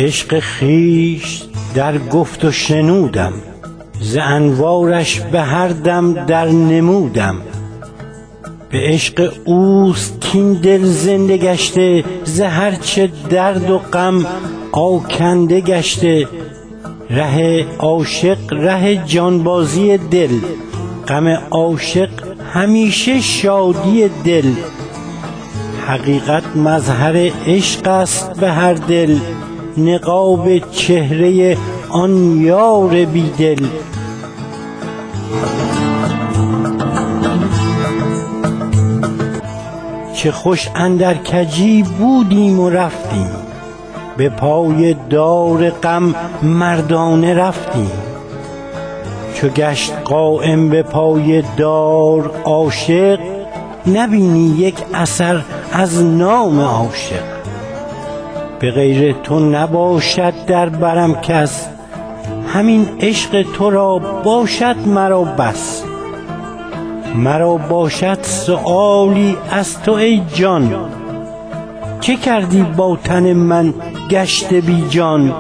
عشق خویش در گفت و شنودم، ز انوارش به هر دم در نمودم. به عشق اوست کین دل زنده گشته، ز هر چه درد و غم آکنده گشته. ره عاشق ره جانبازی دل، غم عاشق همیشه شادی دل. حقیقت مظهر عشق است به هر دل، نقاب چهره آن یار بی دل. چه خوش اندر کجی بودیم و رفتیم، به پای دار غم مردانه رفتیم. چو گشت قایم به پای دار عاشق، نبینی یک اثر از نام عاشق. به غیر تو نباشد در برم کس، همین عشق تو را باشد مرا بس. مرا باشد سؤالی از تو ای جان، چه کردی با تن من گشته بی جان؟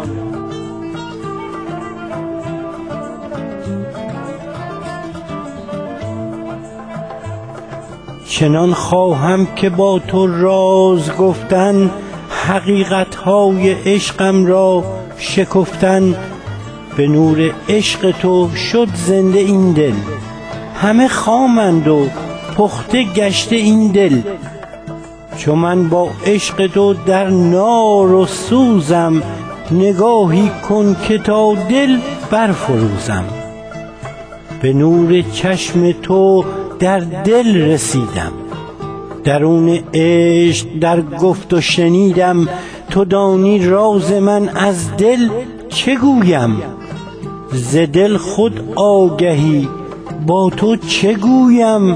چنان خواهم که با تو راز گفتن، حقیقتهای عشقم را شکفتن. به نور عشق تو شد زنده این دل، همه خامند و پخته گشته این دل. چو من با عشق تو در نار و سوزم، نگاهی کن که تا دل برفروزم. به نور چشم تو در دل رسیدم، درون عشق در گفت و شنیدم. تو دانی راز من از دل چه گویم، ز دل خود آگهی با تو چه گویم؟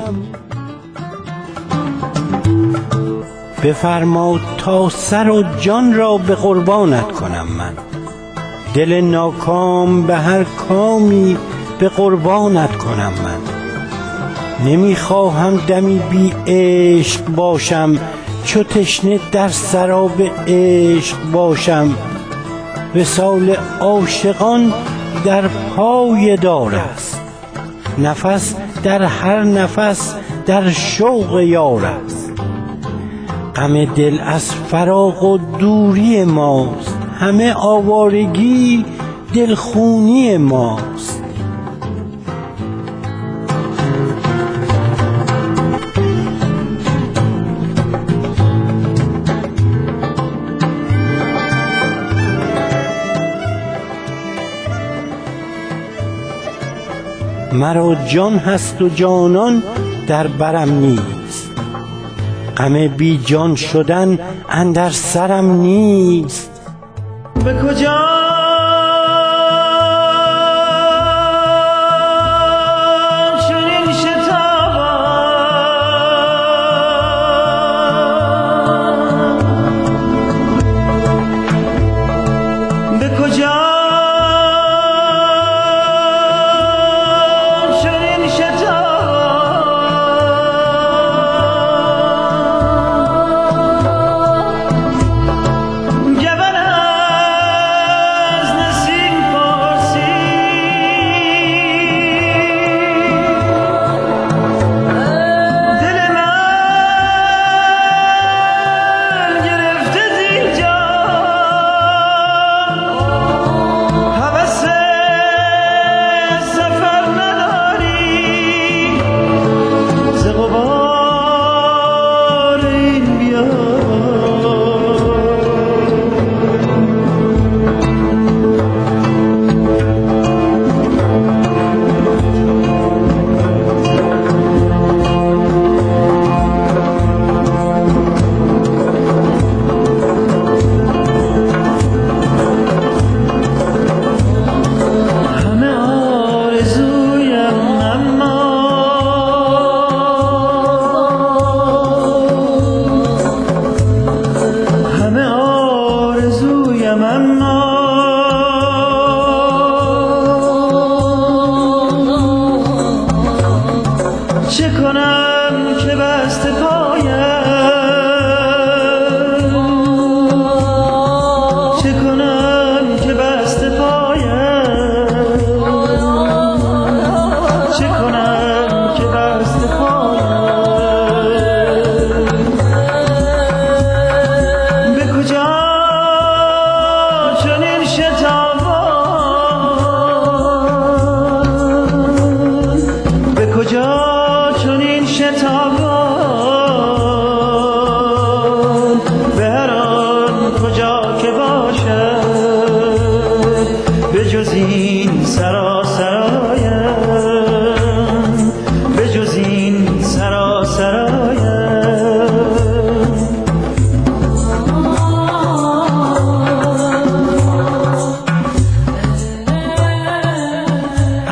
بفرما تا سر و جان را به قربانت کنم من، دل ناکام به هر کامی به قربانت کنم من. نمیخواهم دمی بی عشق باشم، چو تشنه در سراب عشق باشم. وصال عاشقان در پای دار است، نفس در هر نفس در شوق یار است. غم دل از فراق و دوری ماست، همه آوارگی دلخونی ماست. مرا جان هست و جانان در برم نیست، غم بی جان شدن اندر سرم نیست. به کجا چنین شتابم، به کجا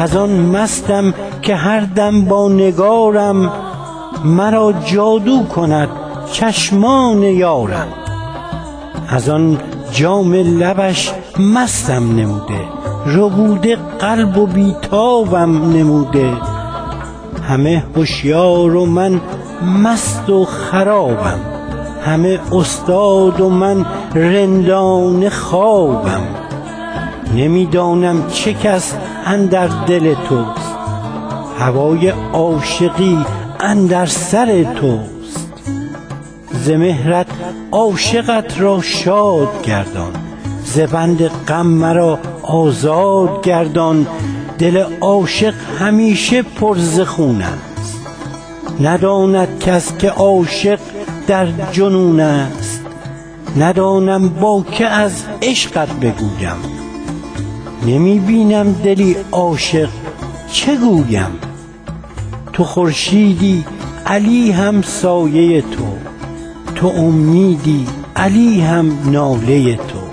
از آن مستم که هر دم با نگارم مرا جادو کند چشمان یارم. از آن جام لبش مستم نموده، ربوده قلب و بیتابم نموده. همه هوشیار و من مست و خرابم، همه استاد و من رندان خوابم. نمیدانم چه کس اندر دل توست، هوای عاشقی اندر سر توست. ز مهرت عاشقت را شاد گردان، ز بند غم مرا آزاد گردان. دل عاشق همیشه پر ز خون است، نداند کس که عاشق در جنون است. ندانم با که از عشقت بگویم، نمی بینم دلی عاشق چه گویم. تو خورشیدی علی هم سایه تو، تو امیدی علی هم ناله تو.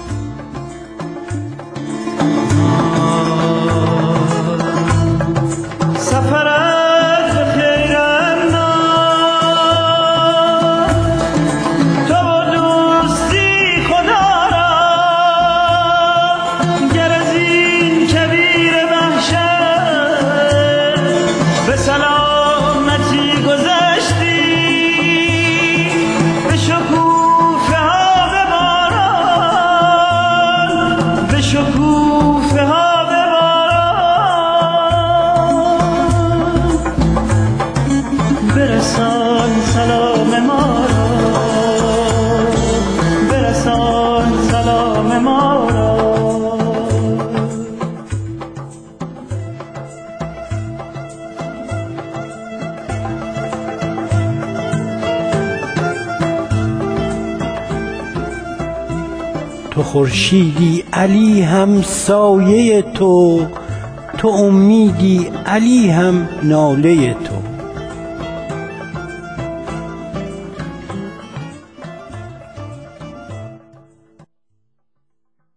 برسان سلام ما را، برسان سلام ما را. تو خورشیدی علی هم سایه تو، تو امیدی علی هم ناله تو.